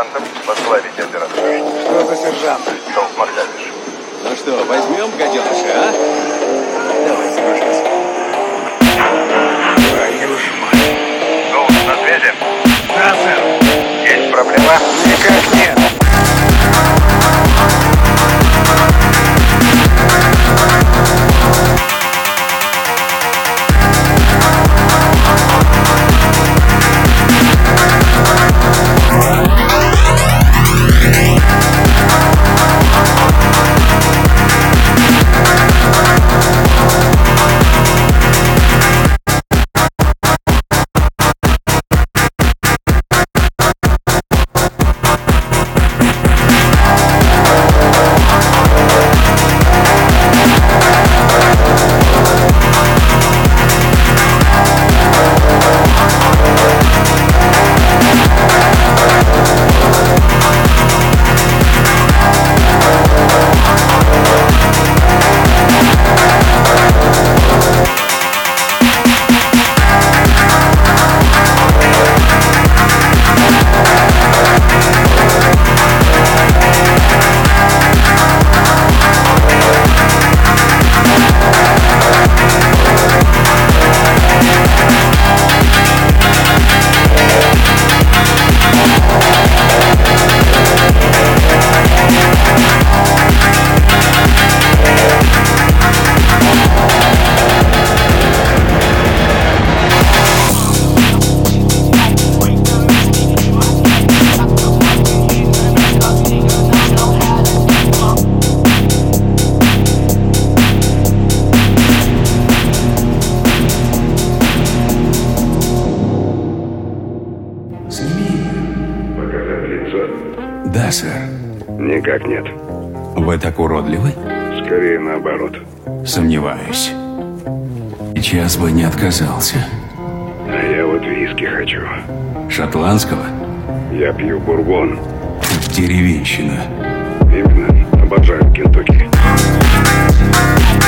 сержантом возглавить операцию. Что за сержант? Долг Макдавиш. Ну что, возьмем гаденыша, а? Давай, загружайся. Твою ж мать. Долг на связи? Да, сэр. Есть проблема? Никак нет. Показать лицо? Да, сэр. Никак нет. Вы так уродливы? Скорее наоборот. Сомневаюсь. Час бы не отказался. А я вот виски хочу. Шотландского? Я пью бурбон. Деревенщина. Именно. Обожаю Кентукки.